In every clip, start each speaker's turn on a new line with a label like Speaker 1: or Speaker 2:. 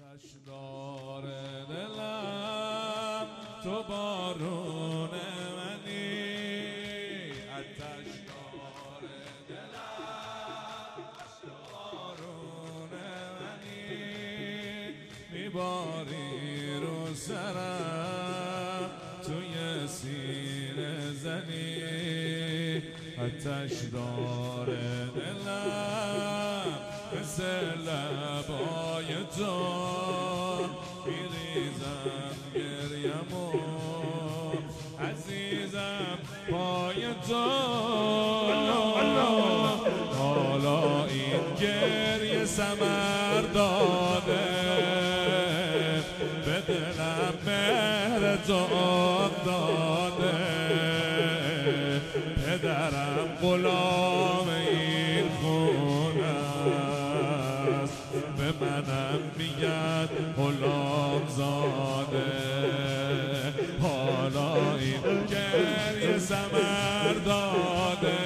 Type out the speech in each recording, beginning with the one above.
Speaker 1: آتشدار دلم تو بارون منی، آتشدار دلم تو بارون منی، میباری رو سرم توی سینه زنی. آتشدار دلم مثل لبای تو میریزم گریمو، عزیزم پای تو. حالا این گریه ثمر داده، به دلم مهر تو افتاده. پدرم غلام این خونه است، به منم میگن غلام زاده. حالا این گریه ثمر داده،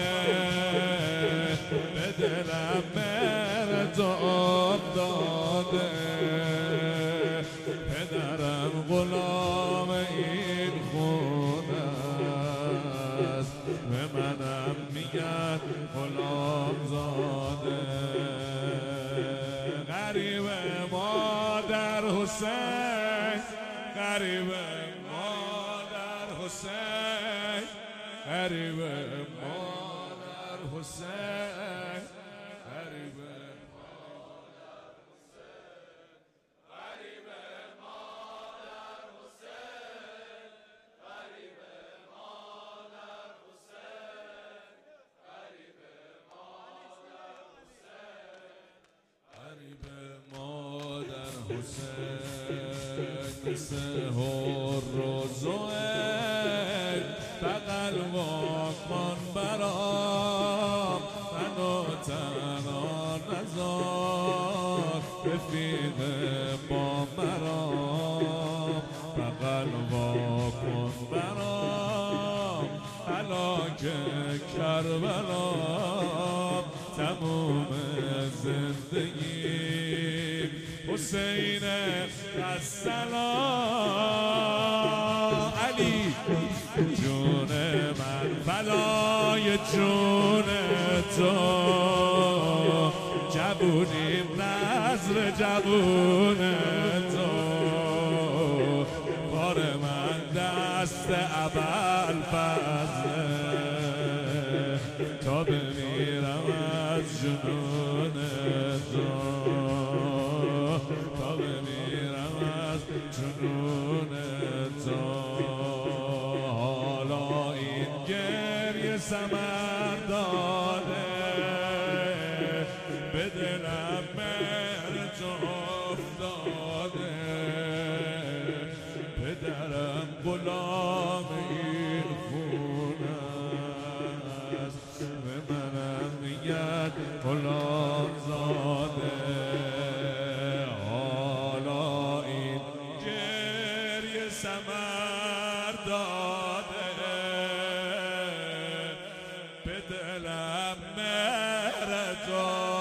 Speaker 1: به دلم مهر تو افتاده. پدرم غلام این خونه است، به منم میگن غلام زاده. غریب مادر حسین، غریب مادر حسین، غریب مادر حسین، غریب مادر حسین، غریب مادر حسین، غریب مادر حسین، غریب مادر حسین، غریب مادر حسین. مثل هر و زهیر بغل واکن برام، منو تنها نذار رفیق با مرام. بغل واکن برام هلاک کربلام، تموم زندگی حسین السلام. علی جون من فدای جون تو، جوونیم نظر جوون تو. بار من دست ابوالفضل، تا بمیرم از جنون تو، تا بمیرم از جنون تو. حالا این گریه ثمر داده، به دلم مهر تو افتاده. پدرم غلام این خونه است، به منم میگن غلام زاده. حالا این گریه ثمر داده، به دلم مهر تو